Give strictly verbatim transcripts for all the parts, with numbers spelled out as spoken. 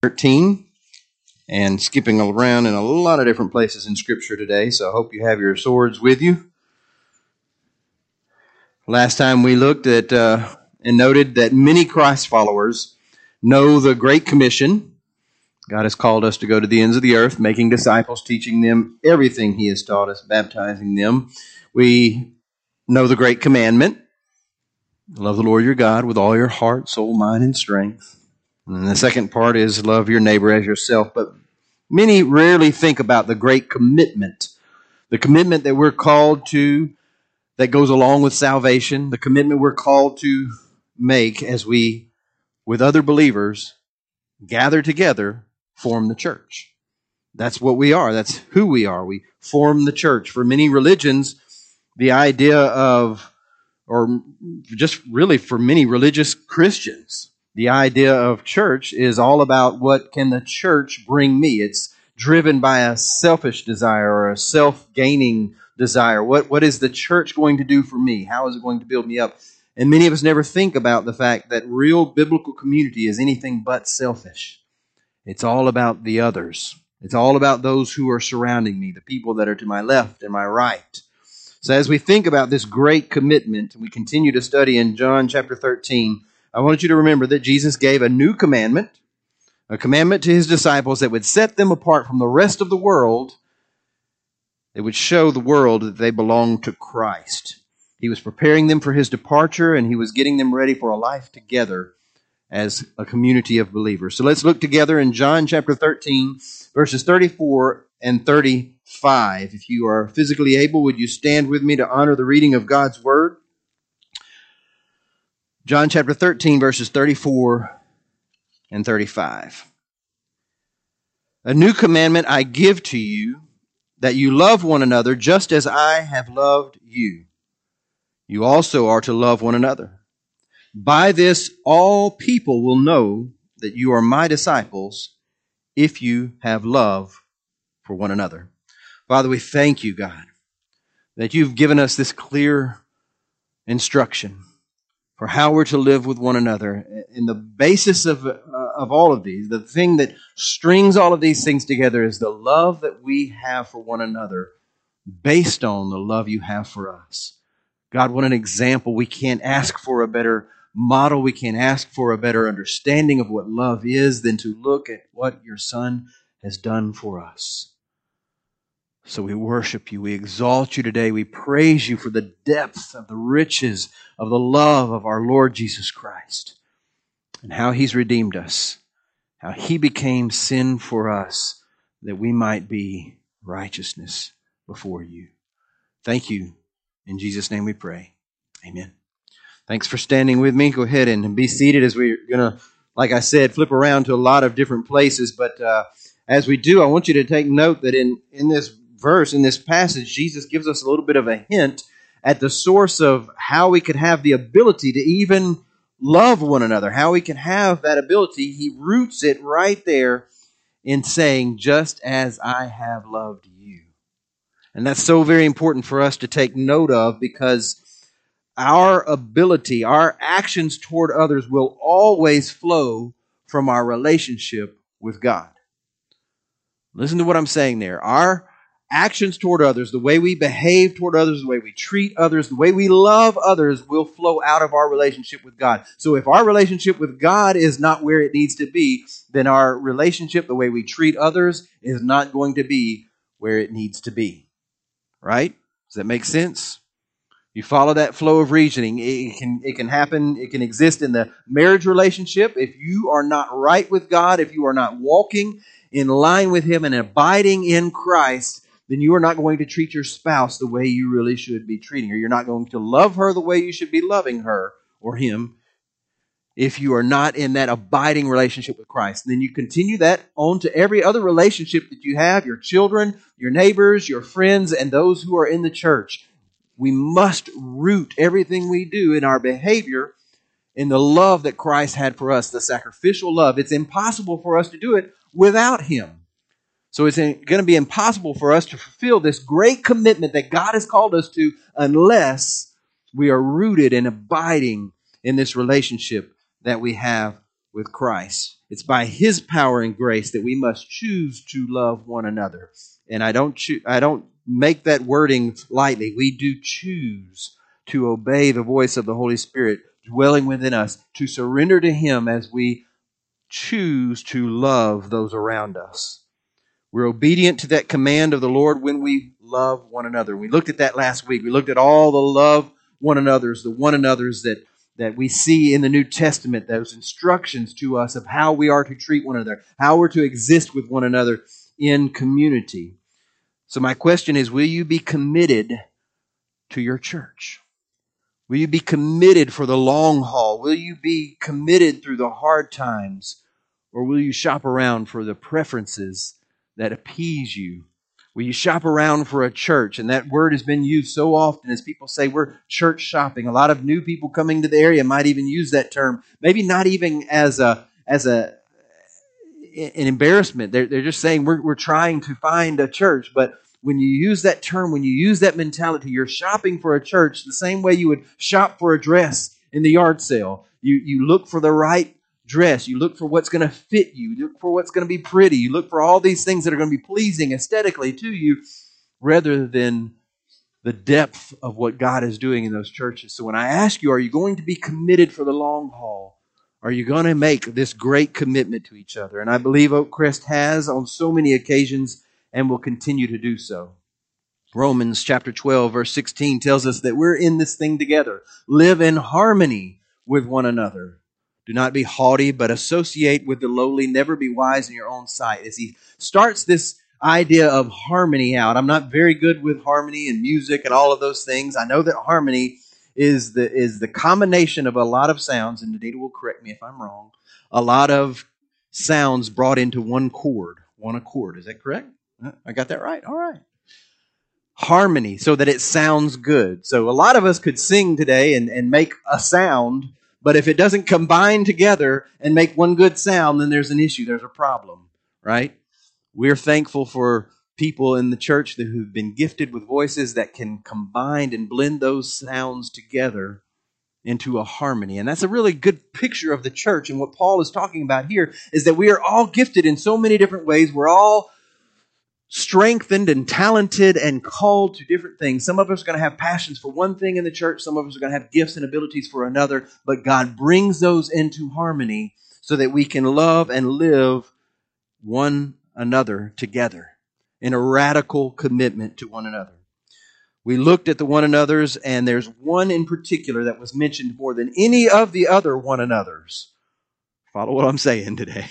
thirteen and skipping around in a lot of different places in Scripture today, so I hope you have your swords with you. Last time we looked at uh, and noted that many Christ followers know the Great Commission. God has called us to go to the ends of the earth, making disciples, teaching them everything He has taught us, baptizing them. We know the Great Commandment. Love the Lord your God with all your heart, soul, mind, and strength. And the second part is love your neighbor as yourself. But many rarely think about the great commitment, the commitment that we're called to, that goes along with salvation, the commitment we're called to make as we, with other believers, gather together, form the church. That's what we are. That's who we are. We form the church. For many religions, the idea of, or just really for many religious Christians, the idea of church is all about what can the church bring me. It's driven by a selfish desire or a self-gaining desire. What, what is the church going to do for me? How is it going to build me up? And many of us never think about the fact that real biblical community is anything but selfish. It's all about the others. It's all about those who are surrounding me, the people that are to my left and my right. So as we think about this great commitment, we continue to study in John chapter thirteen, I want you to remember that Jesus gave a new commandment, a commandment to His disciples that would set them apart from the rest of the world. It would show the world that they belong to Christ. He was preparing them for His departure, and He was getting them ready for a life together as a community of believers. So let's look together in John chapter thirteen, verses thirty-four and thirty-five. If you are physically able, would you stand with me to honor the reading of God's Word? John chapter thirteen, verses thirty-four and thirty-five. A new commandment I give to you, that you love one another just as I have loved you. You also are to love one another. By this all people will know that you are my disciples, if you have love for one another. Father, we thank you, God, that you've given us this clear instruction for how we're to live with one another. And the basis of, uh, of all of these, the thing that strings all of these things together is the love that we have for one another based on the love you have for us. God, what an example. We can't ask for a better model. We can't ask for a better understanding of what love is than to look at what your Son has done for us. So we worship you. We exalt you today. We praise you for the depth of the riches of the love of our Lord Jesus Christ and how He's redeemed us, how He became sin for us that we might be righteousness before you. Thank you. In Jesus' name we pray. Amen. Thanks for standing with me. Go ahead and be seated as we're going to, like I said, flip around to a lot of different places. But uh, as we do, I want you to take note that in, in this verse, in this passage, Jesus gives us a little bit of a hint at the source of how we could have the ability to even love one another, how we can have that ability. He roots it right there in saying, just as I have loved you. And that's so very important for us to take note of, because our ability, our actions toward others will always flow from our relationship with God. Listen to what I'm saying there. Our actions toward others, the way we behave toward others, the way we treat others, the way we love others will flow out of our relationship with God. So if our relationship with God is not where it needs to be, then our relationship, the way we treat others, is not going to be where it needs to be. Right? Does that make sense? You follow that flow of reasoning. It can, it can happen, it can exist in the marriage relationship. If you are not right with God, if you are not walking in line with Him and abiding in Christ, then you are not going to treat your spouse the way you really should be treating her. You're not going to love her the way you should be loving her or him if you are not in that abiding relationship with Christ. And then you continue that on to every other relationship that you have, your children, your neighbors, your friends, and those who are in the church. We must root everything we do in our behavior in the love that Christ had for us, the sacrificial love. It's impossible for us to do it without Him. So it's going to be impossible for us to fulfill this great commitment that God has called us to unless we are rooted and abiding in this relationship that we have with Christ. It's by His power and grace that we must choose to love one another. And I don't choo- I don't make that wording lightly. We do choose to obey the voice of the Holy Spirit dwelling within us, to surrender to Him as we choose to love those around us. We're obedient to that command of the Lord when we love one another. We looked at that last week. We looked at all the love one another's, the one another's that, that we see in the New Testament, those instructions to us of how we are to treat one another, how we're to exist with one another in community. So my question is, will you be committed to your church? Will you be committed for the long haul? Will you be committed through the hard times? Or will you shop around for the preferences that appease you? Will you shop around for a church? And that word has been used so often as people say we're church shopping. A lot of new people coming to the area might even use that term. Maybe not even as a as a an embarrassment. They're, they're just saying we're, we're trying to find a church. But when you use that term, when you use that mentality, you're shopping for a church the same way you would shop for a dress in the yard sale. You, you look for the right dress. You look for what's going to fit you. You look for what's going to be pretty. You look for all these things that are going to be pleasing aesthetically to you rather than the depth of what God is doing in those churches. So when I ask you, are you going to be committed for the long haul? Are you going to make this great commitment to each other? And I believe Oakcrest has on so many occasions and will continue to do so. Romans chapter twelve, verse sixteen tells us that we're in this thing together. Live in harmony with one another. Do not be haughty, but associate with the lowly. Never be wise in your own sight. As he starts this idea of harmony out, I'm not very good with harmony and music and all of those things. I know that harmony is the is the combination of a lot of sounds, and Nadita will correct me if I'm wrong, a lot of sounds brought into one chord, one accord. Is that correct? I got that right. All right. Harmony, so that it sounds good. So a lot of us could sing today and, and make a sound, but if it doesn't combine together and make one good sound, then there's an issue, there's a problem, right? We're thankful for people in the church that who've been gifted with voices that can combine and blend those sounds together into a harmony. And that's a really good picture of the church. And what Paul is talking about here is that we are all gifted in so many different ways. We're all strengthened and talented and called to different things. Some of us are going to have passions for one thing in the church. Some of us are going to have gifts and abilities for another. But God brings those into harmony so that we can love and live one another together in a radical commitment to one another. We looked at the one another's, and there's one in particular that was mentioned more than any of the other one another's. Follow what I'm saying today.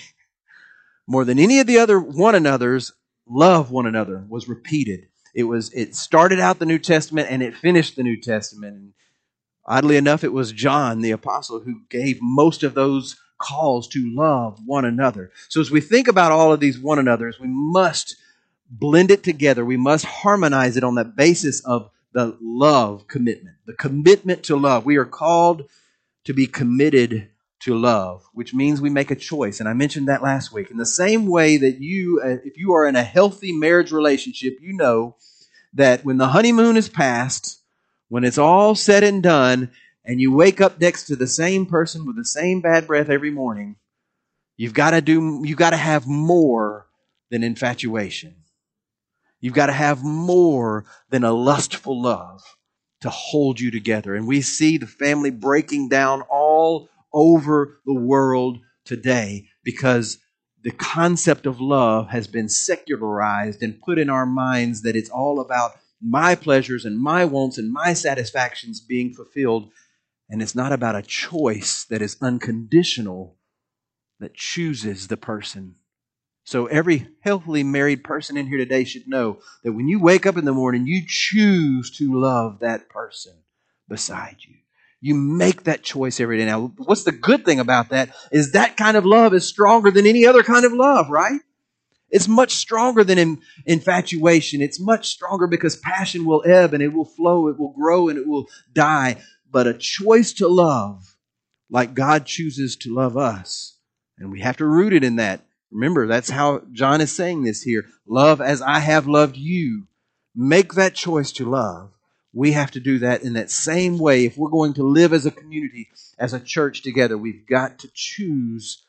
More than any of the other one another's, love one another was repeated. It was it started out the New Testament and it finished the New Testament. And oddly enough, it was John, the apostle, who gave most of those calls to love one another. So as we think about all of these one another's, we must blend it together. We must harmonize it on the basis of the love commitment, the commitment to love. We are called to be committed to love, which means we make a choice. And I mentioned that last week. In the same way that you, if you are in a healthy marriage relationship, you know that when the honeymoon is past, when it's all said and done, and you wake up next to the same person with the same bad breath every morning, you've got to do, you've got to have more than infatuation. You've got to have more than a lustful love to hold you together. And we see the family breaking down all over the world today because the concept of love has been secularized and put in our minds that it's all about my pleasures and my wants and my satisfactions being fulfilled. And it's not about a choice that is unconditional that chooses the person. So every healthily married person in here today should know that when you wake up in the morning, you choose to love that person beside you. You make that choice every day. Now, what's the good thing about that is that kind of love is stronger than any other kind of love, right? It's much stronger than in, infatuation. It's much stronger because passion will ebb and it will flow, it will grow and it will die. But a choice to love like God chooses to love us, and we have to root it in that. Remember, that's how John is saying this here. Love as I have loved you. Make that choice to love. We have to do that in that same way. If we're going to live as a community, as a church together, we've got to choose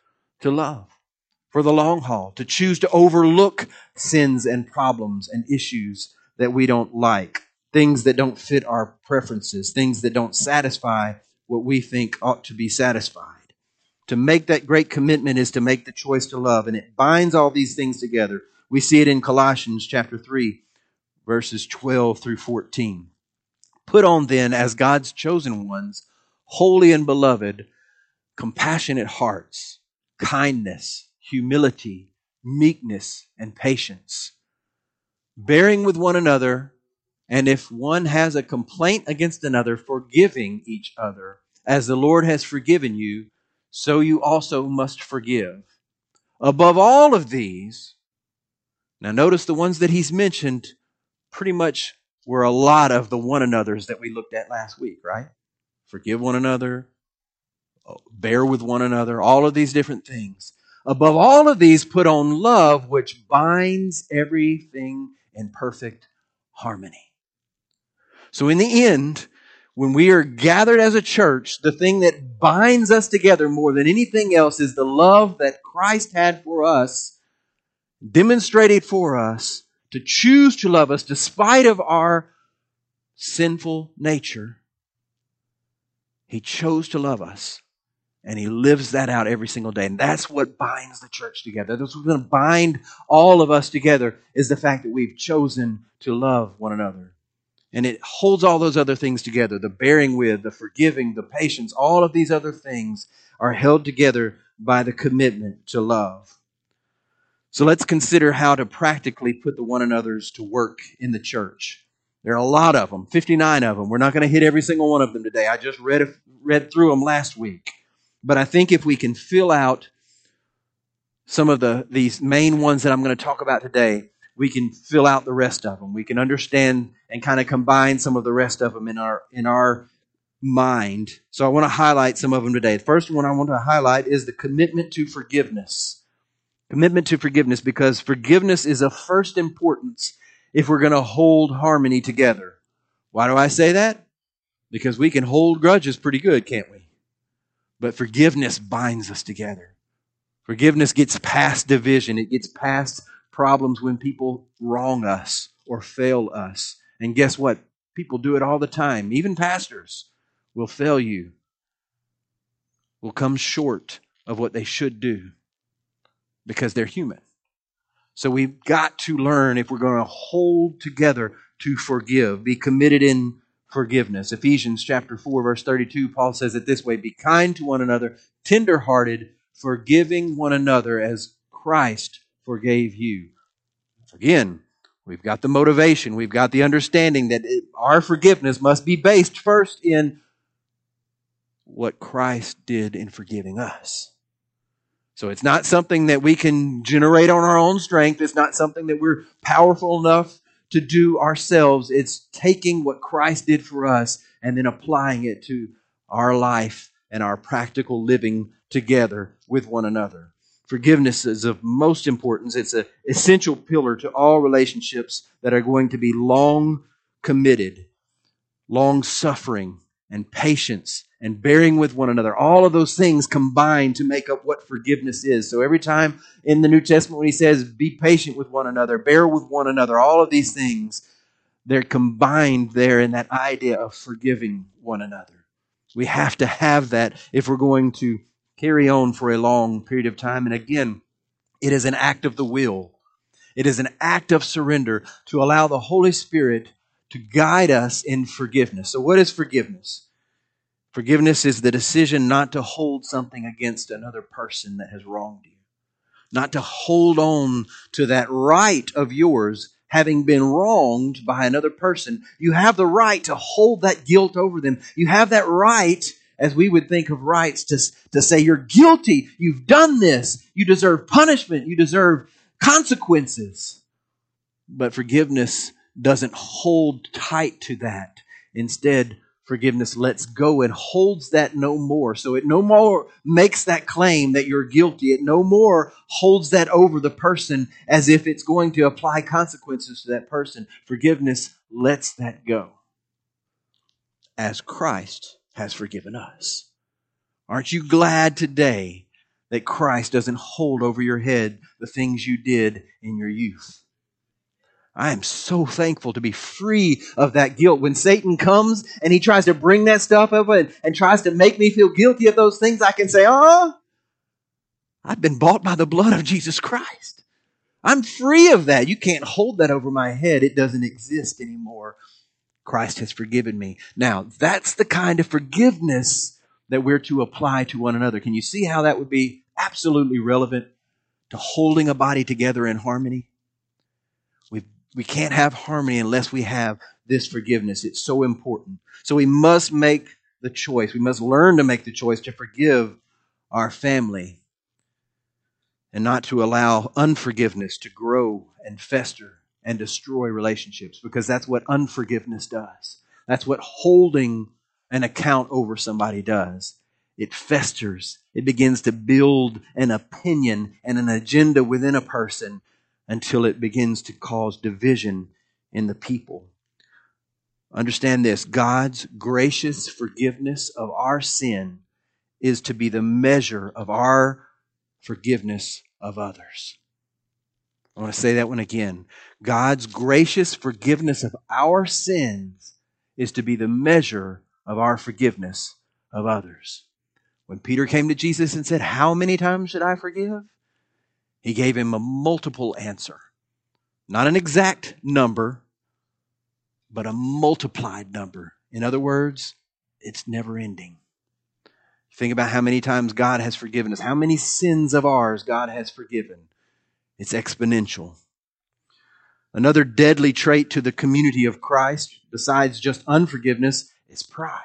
to love for the long haul, to choose to overlook sins and problems and issues that we don't like, things that don't fit our preferences, things that don't satisfy what we think ought to be satisfied. To make that great commitment is to make the choice to love, and it binds all these things together. We see it in Colossians chapter three, verses twelve through fourteen. Put on then, as God's chosen ones, holy and beloved, compassionate hearts, kindness, humility, meekness, and patience, bearing with one another, and if one has a complaint against another, forgiving each other. As the Lord has forgiven you, so you also must forgive. Above all of these, now notice the ones that he's mentioned pretty much were a lot of the one another's that we looked at last week, right? Forgive one another, bear with one another, all of these different things. Above all of these, put on love, which binds everything in perfect harmony. So in the end, when we are gathered as a church, the thing that binds us together more than anything else is the love that Christ had for us, demonstrated for us, to choose to love us despite of our sinful nature. He chose to love us. And He lives that out every single day. And that's what binds the church together. That's what's going to bind all of us together, is the fact that we've chosen to love one another. And it holds all those other things together. The bearing with, the forgiving, the patience, all of these other things are held together by the commitment to love. So let's consider how to practically put the one another's to work in the church. There are a lot of them, fifty-nine of them. We're not going to hit every single one of them today. I just read, read through them last week. But I think if we can fill out some of the these main ones that I'm going to talk about today, we can fill out the rest of them. We can understand and kind of combine some of the rest of them in our in our mind. So I want to highlight some of them today. The first one I want to highlight is the commitment to forgiveness. Commitment to forgiveness, because forgiveness is of first importance if we're going to hold harmony together. Why do I say that? Because we can hold grudges pretty good, can't we? But forgiveness binds us together. Forgiveness gets past division. It gets past problems when people wrong us or fail us. And guess what? People do it all the time. Even pastors will fail you, will come short of what they should do because they're human. So we've got to learn, if we're going to hold together, to forgive, be committed in forgiveness. Ephesians chapter four, verse thirty-two, Paul says it this way: be kind to one another, tender-hearted, forgiving one another as Christ forgave you. Again, we've got the motivation, we've got the understanding that it, our forgiveness must be based first in what Christ did in forgiving us. So it's not something that we can generate on our own strength. It's not something that we're powerful enough to do ourselves. It's taking what Christ did for us and then applying it to our life and our practical living together with one another. Forgiveness is of most importance. It's an essential pillar to all relationships that are going to be long committed, long suffering, and patience, and bearing with one another. All of those things combine to make up what forgiveness is. So every time in the New Testament when he says, be patient with one another, bear with one another, all of these things, they're combined there in that idea of forgiving one another. We have to have that if we're going to carry on for a long period of time. And again, it is an act of the will. It is an act of surrender to allow the Holy Spirit to guide us in forgiveness. So what is forgiveness? Forgiveness is the decision not to hold something against another person that has wronged you. Not to hold on to that right of yours, having been wronged by another person. You have the right to hold that guilt over them. You have that right, as we would think of rights, to, to say you're guilty, you've done this, you deserve punishment, you deserve consequences. But forgiveness doesn't hold tight to that. Instead, forgiveness lets go and holds that no more. So it no more makes that claim that you're guilty. It no more holds that over the person as if it's going to apply consequences to that person. Forgiveness lets that go, as Christ has forgiven us. Aren't you glad today that Christ doesn't hold over your head the things you did in your youth. I am so thankful to be free of that guilt. When Satan comes and he tries to bring that stuff up and, and tries to make me feel guilty of those things, I can say, oh, I've been bought by the blood of Jesus Christ. I'm free of that. You can't hold that over my head. It doesn't exist anymore. Christ has forgiven me. Now, that's the kind of forgiveness that we're to apply to one another. Can you see how that would be absolutely relevant to holding a body together in harmony? We we can't have harmony unless we have this forgiveness. It's so important. So we must make the choice. We must learn to make the choice to forgive our family and not to allow unforgiveness to grow and fester and destroy relationships, because that's what unforgiveness does. That's what holding an account over somebody does. It festers. It begins to build an opinion and an agenda within a person until it begins to cause division in the people. Understand this: God's gracious forgiveness of our sin is to be the measure of our forgiveness of others. I want to say that one again. God's gracious forgiveness of our sins is to be the measure of our forgiveness of others. When Peter came to Jesus and said, "How many times should I forgive?" He gave him a multiple answer. Not an exact number, but a multiplied number. In other words, it's never ending. Think about how many times God has forgiven us, how many sins of ours God has forgiven. It's exponential. Another deadly trait to the community of Christ, besides just unforgiveness, is pride.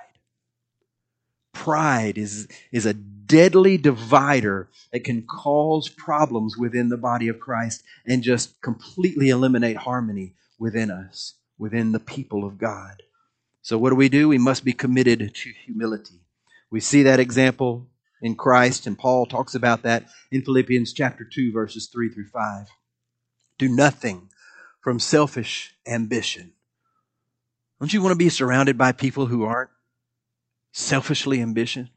Pride is, is a deadly divider that can cause problems within the body of Christ and just completely eliminate harmony within us, within the people of God. So what do we do? We must be committed to humility. We see that example in Christ, and Paul talks about that in Philippians chapter two, verses three through five. Do nothing from selfish ambition. Don't you want to be surrounded by people who aren't selfishly ambitious?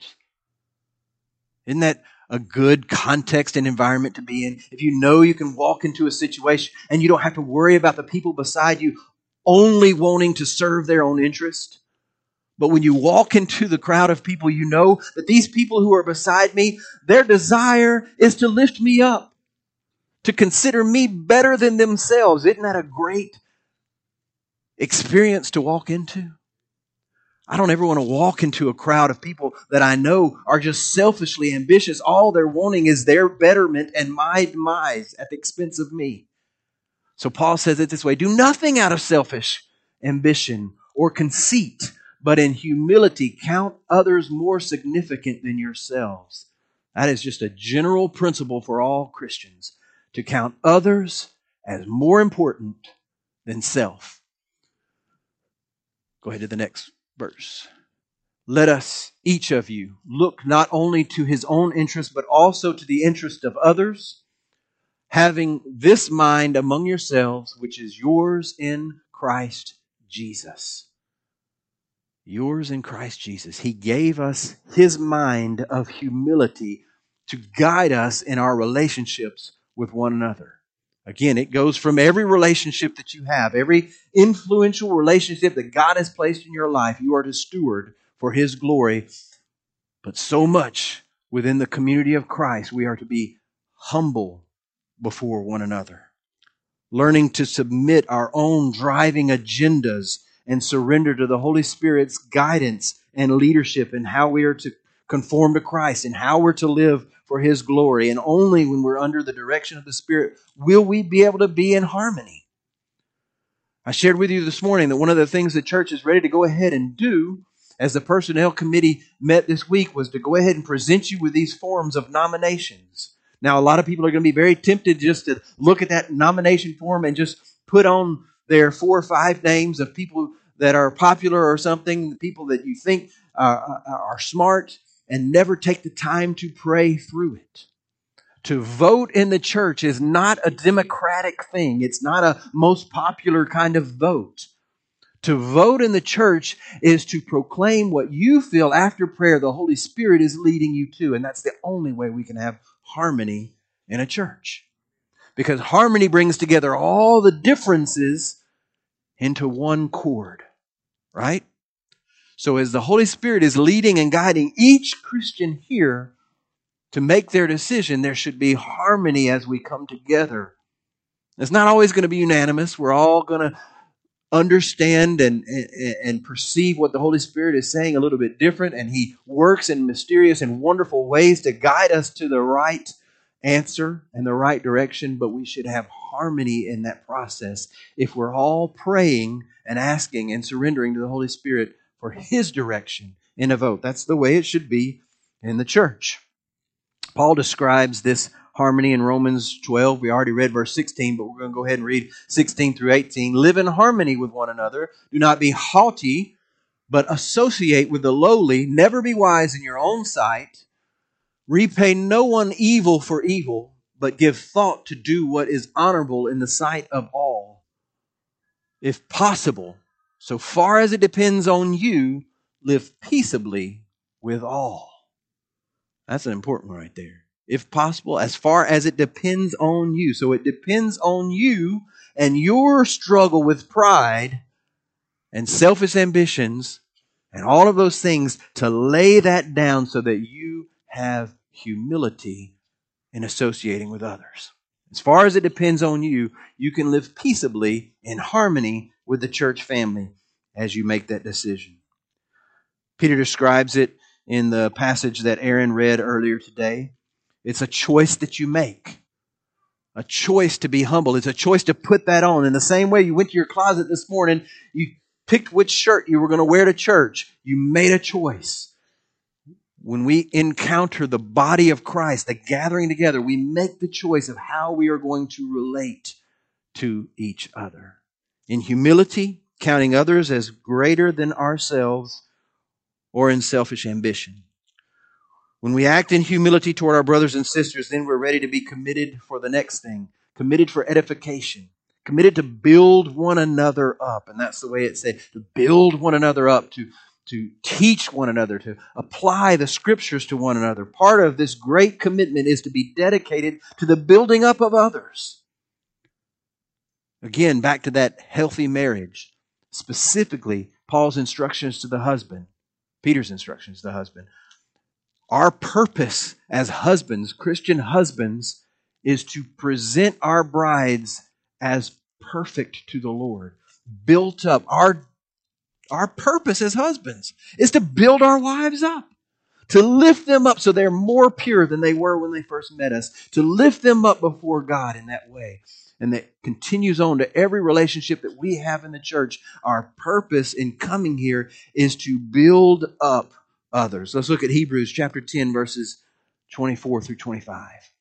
Isn't that a good context and environment to be in? If you know you can walk into a situation and you don't have to worry about the people beside you only wanting to serve their own interest. But when you walk into the crowd of people, you know that these people who are beside me, their desire is to lift me up, to consider me better than themselves. Isn't that a great experience to walk into? I don't ever want to walk into a crowd of people that I know are just selfishly ambitious. All they're wanting is their betterment and my demise at the expense of me. So Paul says it this way: do nothing out of selfish ambition or conceit, but in humility count others more significant than yourselves. That is just a general principle for all Christians, to count others as more important than self. Go ahead to the next verse. Let us, each of you, look not only to his own interest, but also to the interest of others, having this mind among yourselves, which is yours in Christ Jesus. Yours in Christ Jesus. He gave us his mind of humility to guide us in our relationships with one another. Again, it goes from every relationship that you have, every influential relationship that God has placed in your life, you are to steward for his glory. But so much within the community of Christ, we are to be humble before one another, learning to submit our own driving agendas and surrender to the Holy Spirit's guidance and leadership in how we are to conform to Christ and how we're to live for his glory. And only when we're under the direction of the Spirit will we be able to be in harmony. I shared with you this morning that one of the things the church is ready to go ahead and do as the personnel committee met this week was to go ahead and present you with these forms of nominations. Now, a lot of people are going to be very tempted just to look at that nomination form and just put on their four or five names of people that are popular or something, people that you think uh, are smart, and never take the time to pray through it. To vote in the church is not a democratic thing. It's not a most popular kind of vote. To vote in the church is to proclaim what you feel after prayer the Holy Spirit is leading you to. And that's the only way we can have harmony in a church. Because harmony brings together all the differences into one chord, right? So as the Holy Spirit is leading and guiding each Christian here to make their decision, there should be harmony as we come together. It's not always going to be unanimous. We're all going to understand and, and, and perceive what the Holy Spirit is saying a little bit different, and He works in mysterious and wonderful ways to guide us to the right answer and the right direction, but we should have harmony in that process if we're all praying and asking and surrendering to the Holy Spirit for His direction in a vote. That's the way it should be in the church. Paul describes this harmony in Romans twelve. We already read verse sixteen, but we're going to go ahead and read sixteen through eighteen. Live in harmony with one another. Do not be haughty, but associate with the lowly. Never be wise in your own sight. Repay no one evil for evil, but give thought to do what is honorable in the sight of all. If possible, so far as it depends on you, live peaceably with all. That's an important one right there. If possible, as far as it depends on you. So it depends on you and your struggle with pride and selfish ambitions and all of those things to lay that down so that you have humility in associating with others. As far as it depends on you, you can live peaceably in harmony with the church family as you make that decision. Peter describes it in the passage that Aaron read earlier today. It's a choice that you make. A choice to be humble. It's a choice to put that on. In the same way you went to your closet this morning, you picked which shirt you were going to wear to church. You made a choice. When we encounter the body of Christ, the gathering together, we make the choice of how we are going to relate to each other. In humility, counting others as greater than ourselves, or in selfish ambition. When we act in humility toward our brothers and sisters, then we're ready to be committed for the next thing. Committed for edification. Committed to build one another up. And that's the way it said, to build one another up, to, to teach one another, to apply the Scriptures to one another. Part of this great commitment is to be dedicated to the building up of others. Again, back to that healthy marriage. Specifically, Paul's instructions to the husband. Peter's instructions to the husband. Our purpose as husbands, Christian husbands, is to present our brides as perfect to the Lord. Built up. Our, our purpose as husbands is to build our wives up. To lift them up so they're more pure than they were when they first met us. To lift them up before God in that way. And that continues on to every relationship that we have in the church. Our purpose in coming here is to build up others. Let's look at Hebrews chapter ten, verses twenty-four through twenty-five.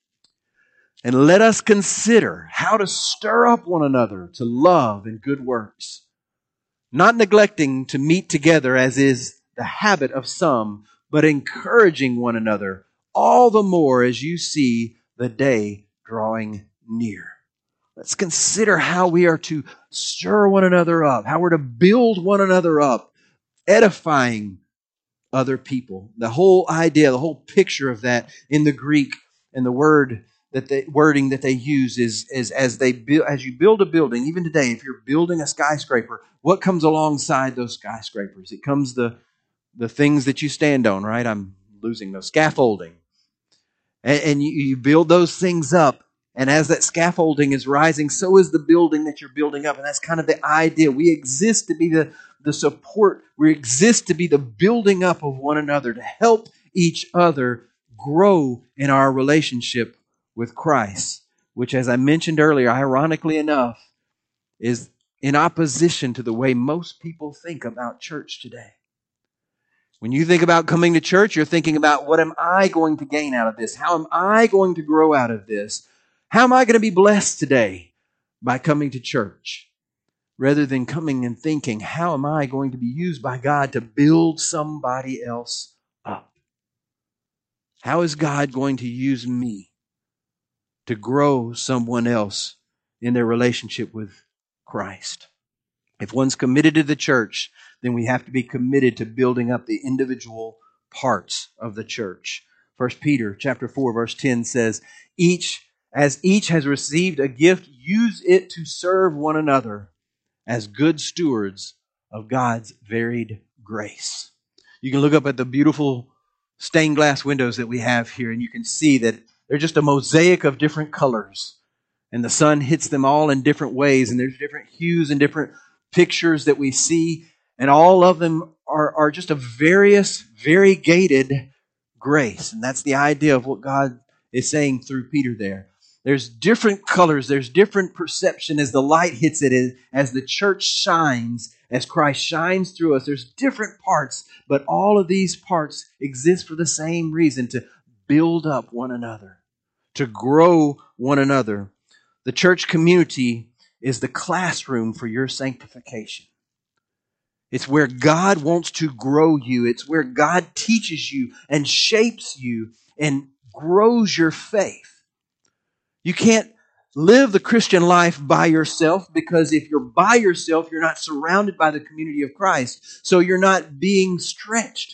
And let us consider how to stir up one another to love and good works, not neglecting to meet together as is the habit of some, but encouraging one another, all the more as you see the day drawing near. Let's consider how we are to stir one another up, how we're to build one another up, edifying other people. The whole idea, the whole picture of that in the Greek and the word that the wording that they use is, is as they build, as you build a building, even today, if you're building a skyscraper, what comes alongside those skyscrapers? It comes the the things that you stand on, right? I'm losing those scaffolding. And, and you, you build those things up. And as that scaffolding is rising, so is the building that you're building up. And that's kind of the idea. We exist to be the, the support. We exist to be the building up of one another, to help each other grow in our relationship with Christ, which, as I mentioned earlier, ironically enough, is in opposition to the way most people think about church today. When you think about coming to church, you're thinking about, what am I going to gain out of this? How am I going to grow out of this? How am I going to be blessed today by coming to church? Rather than coming and thinking, how am I going to be used by God to build somebody else up? How is God going to use me to grow someone else in their relationship with Christ? If one's committed to the church, then we have to be committed to building up the individual parts of the church. First Peter chapter four, verse ten says, Each, as each has received a gift, use it to serve one another as good stewards of God's varied grace. You can look up at the beautiful stained glass windows that we have here, and you can see that they're just a mosaic of different colors. And the sun hits them all in different ways, and there's different hues and different pictures that we see, and all of them are, are just a various, variegated grace. And that's the idea of what God is saying through Peter there. There's different colors, there's different perception as the light hits it, as the church shines, as Christ shines through us. There's different parts, but all of these parts exist for the same reason, to build up one another, to grow one another. The church community is the classroom for your sanctification. It's where God wants to grow you. It's where God teaches you and shapes you and grows your faith. You can't live the Christian life by yourself, because if you're by yourself, you're not surrounded by the community of Christ. So you're not being stretched.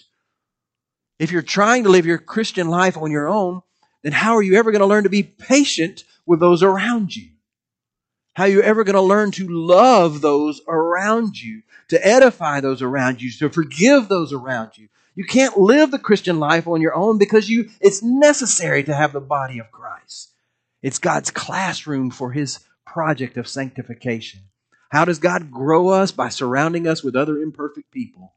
If you're trying to live your Christian life on your own, then how are you ever going to learn to be patient with those around you? How are you ever going to learn to love those around you, to edify those around you, to forgive those around you? You can't live the Christian life on your own, because you it's necessary to have the body of Christ. It's God's classroom for His project of sanctification. How does God grow us? By surrounding us with other imperfect people.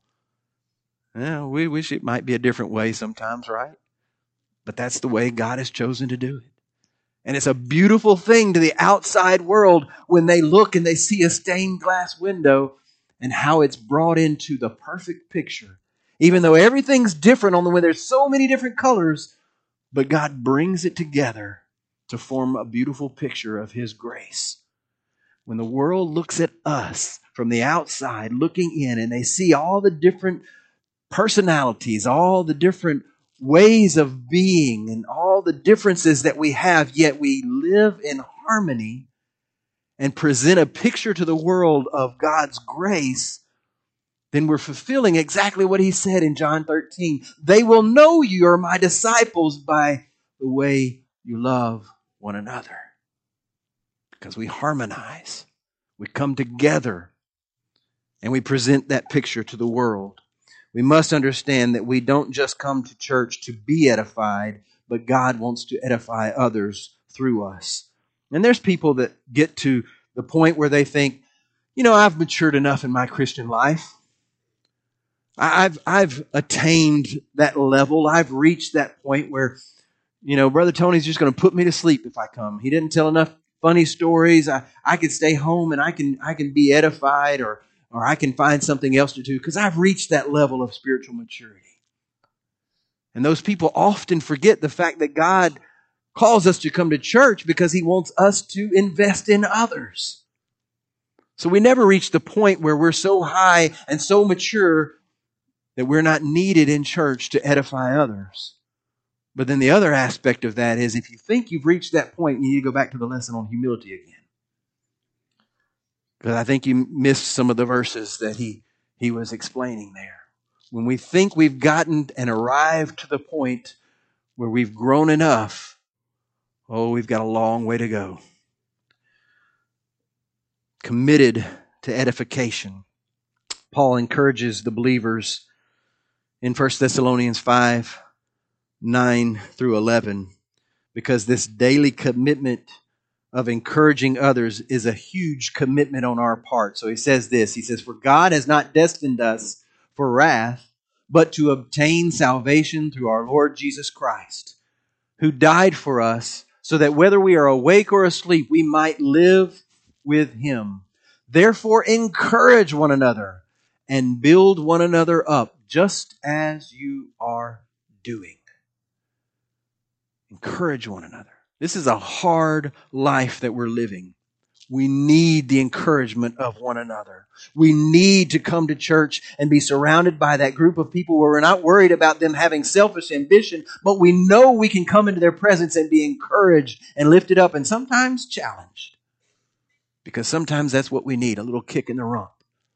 Yeah, we wish it might be a different way sometimes, right? But that's the way God has chosen to do it. And it's a beautiful thing to the outside world when they look and they see a stained glass window and how it's brought into the perfect picture. Even though everything's different on the window, there's so many different colors, but God brings it together to form a beautiful picture of His grace. When the world looks at us from the outside, looking in, and they see all the different personalities, all the different ways of being, and all the differences that we have, yet we live in harmony and present a picture to the world of God's grace, then we're fulfilling exactly what He said in John thirteen. They will know you are my disciples by the way you love one another. Because we harmonize. We come together and we present that picture to the world. We must understand that we don't just come to church to be edified, but God wants to edify others through us. And there's people that get to the point where they think, you know, I've matured enough in my Christian life. I've I've attained that level. I've reached that point where, you know, Brother Tony's just going to put me to sleep if I come. He didn't tell enough funny stories. I, I can stay home and I can I can be edified, or or I can find something else to do because I've reached that level of spiritual maturity. And those people often forget the fact that God calls us to come to church because He wants us to invest in others. So we never reach the point where we're so high and so mature that we're not needed in church to edify others. But then the other aspect of that is, if you think you've reached that point, you need to go back to the lesson on humility again. Because I think you missed some of the verses that he, he was explaining there. When we think we've gotten and arrived to the point where we've grown enough, oh, we've got a long way to go. Committed to edification. Paul encourages the believers in First Thessalonians five, nine through eleven, because this daily commitment of encouraging others is a huge commitment on our part. So he says this, he says, "For God has not destined us for wrath, but to obtain salvation through our Lord Jesus Christ, who died for us, so that whether we are awake or asleep, we might live with Him. Therefore, encourage one another and build one another up, just as you are doing." Encourage one another. This is a hard life that we're living. We need the encouragement of one another. We need to come to church and be surrounded by that group of people where we're not worried about them having selfish ambition, but we know we can come into their presence and be encouraged and lifted up, and sometimes challenged. Because sometimes that's what we need, a little kick in the rump.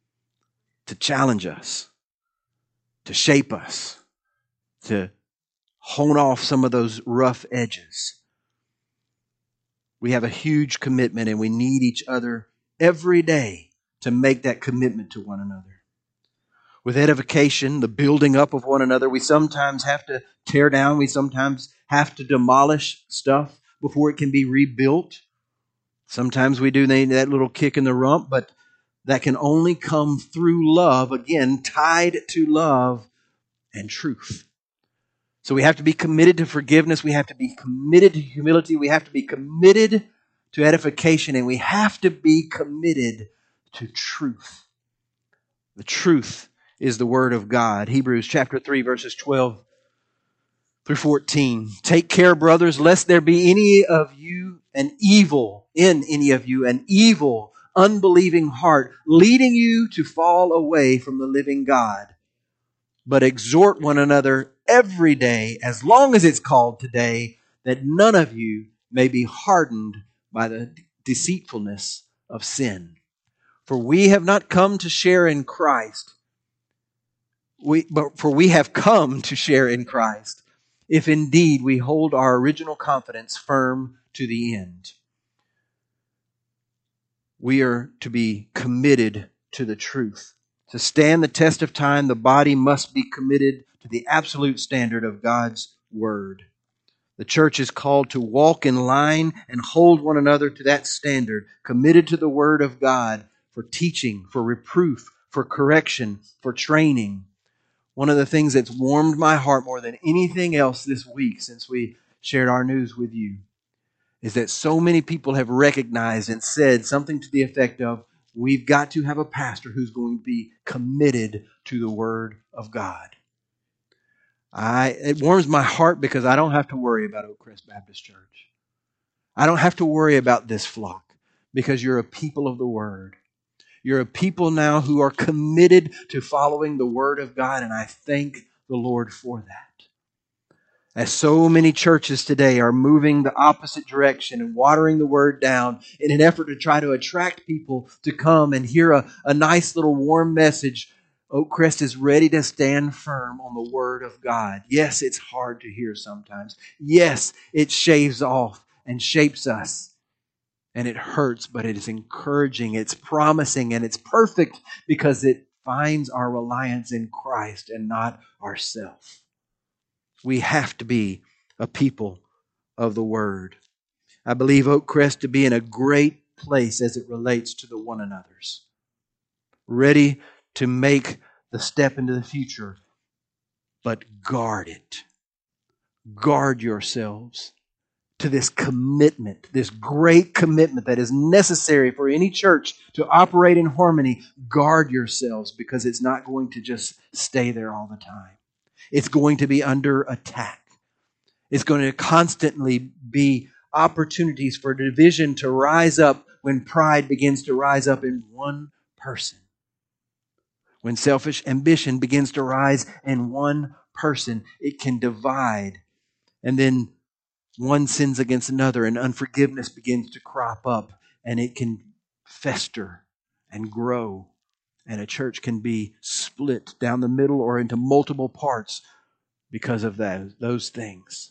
to challenge us, to shape us, to hone off some of those rough edges. We have a huge commitment, and we need each other every day to make that commitment to one another. With edification, the building up of one another, we sometimes have to tear down, we sometimes have to demolish stuff before it can be rebuilt. Sometimes we do need that little kick in the rump, but that can only come through love, again, tied to love and truth. So we have to be committed to forgiveness. We have to be committed to humility. We have to be committed to edification. And we have to be committed to truth. The truth is the Word of God. Hebrews chapter three, verses twelve through fourteen. Take care, brothers, lest there be any of you an evil, in any of you an evil, unbelieving heart, leading you to fall away from the living God. But exhort one another every day, as long as it's called today, that none of you may be hardened by the deceitfulness of sin. For we have not come to share in Christ, we, but for we have come to share in Christ, if indeed we hold our original confidence firm to the end. We are to be committed to the truth. To stand the test of time, the body must be committed to the absolute standard of God's Word. The church is called to walk in line and hold one another to that standard, committed to the Word of God for teaching, for reproof, for correction, for training. One of the things that's warmed my heart more than anything else this week since we shared our news with you is that so many people have recognized and said something to the effect of, we've got to have a pastor who's going to be committed to the Word of God. I, it warms my heart because I don't have to worry about Oak Crest Baptist Church. I don't have to worry about this flock because you're a people of the Word. You're a people now who are committed to following the Word of God, and I thank the Lord for that. As so many churches today are moving the opposite direction and watering the Word down in an effort to try to attract people to come and hear a, a nice little warm message, Oak Crest is ready to stand firm on the Word of God. Yes, it's hard to hear sometimes. Yes, it shaves off and shapes us. And it hurts, but it is encouraging, it's promising, and it's perfect because it finds our reliance in Christ and not ourselves. We have to be a people of the Word. I believe Oak Crest to be in a great place as it relates to the one another's. Ready to make the step into the future, but guard it. Guard yourselves to this commitment, this great commitment that is necessary for any church to operate in harmony. Guard yourselves because it's not going to just stay there all the time. It's going to be under attack. It's going to constantly be opportunities for division to rise up when pride begins to rise up in one person. When selfish ambition begins to rise in one person, it can divide. And then one sins against another and unforgiveness begins to crop up and it can fester and grow. And a church can be split down the middle or into multiple parts because of that, those things.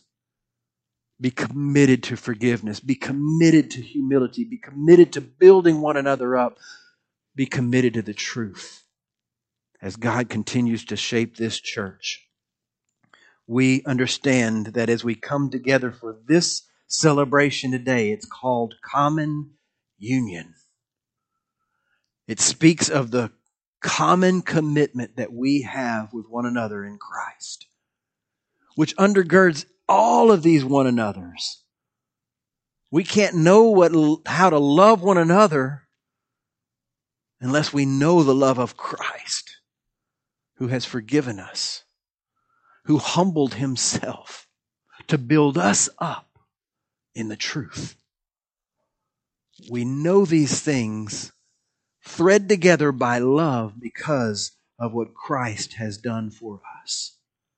Be committed to forgiveness. Be committed to humility. Be committed to building one another up. Be committed to the truth. As God continues to shape this church, we understand that as we come together for this celebration today, it's called Common Union. It speaks of the common commitment that we have with one another in Christ, which undergirds all of these one another's. We can't know what, how to love one another unless we know the love of Christ, who has forgiven us, who humbled Himself to build us up in the truth. We know these things thread together by love because of what Christ has done for us.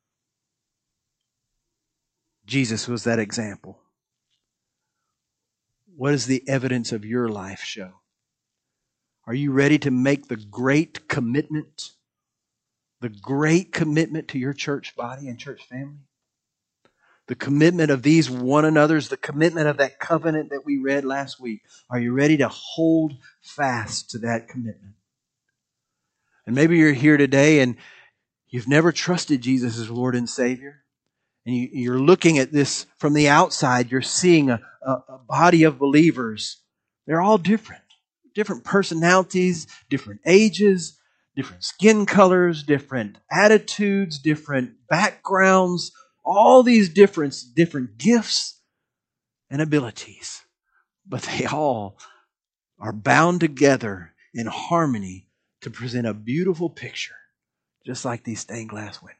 Jesus was that example. What does the evidence of your life show? Are you ready to make the great commitment? The great commitment to your church body and church family? The commitment of these one another's, the commitment of that covenant that we read last week. Are you ready to hold fast to that commitment? And maybe you're here today and you've never trusted Jesus as Lord and Savior. And you, you're looking at this from the outside. You're seeing a, a, a body of believers. They're all different. Different personalities, different ages, different skin colors, different attitudes, different backgrounds. All these different, different gifts and abilities. But they all are bound together in harmony to present a beautiful picture, just like these stained glass windows.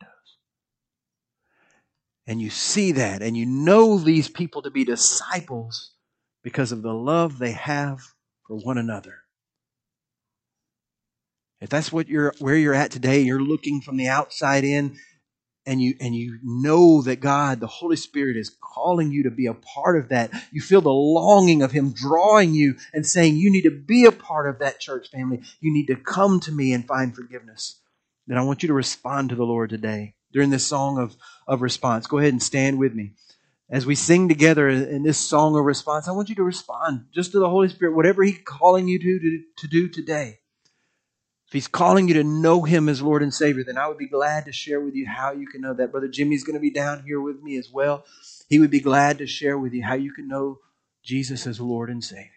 And you see that, and you know these people to be disciples because of the love they have for one another. If that's what you're where you're at today, you're looking from the outside in, and you and you know that God, the Holy Spirit, is calling you to be a part of that. You feel the longing of Him drawing you and saying, you need to be a part of that church family. You need to come to me and find forgiveness. Then I want you to respond to the Lord today during this song of, of response. Go ahead and stand with me. As we sing together in this song of response, I want you to respond just to the Holy Spirit, whatever He's calling you to, to, to do today. If He's calling you to know Him as Lord and Savior, then I would be glad to share with you how you can know that. Brother Jimmy's going to be down here with me as well. He would be glad to share with you how you can know Jesus as Lord and Savior.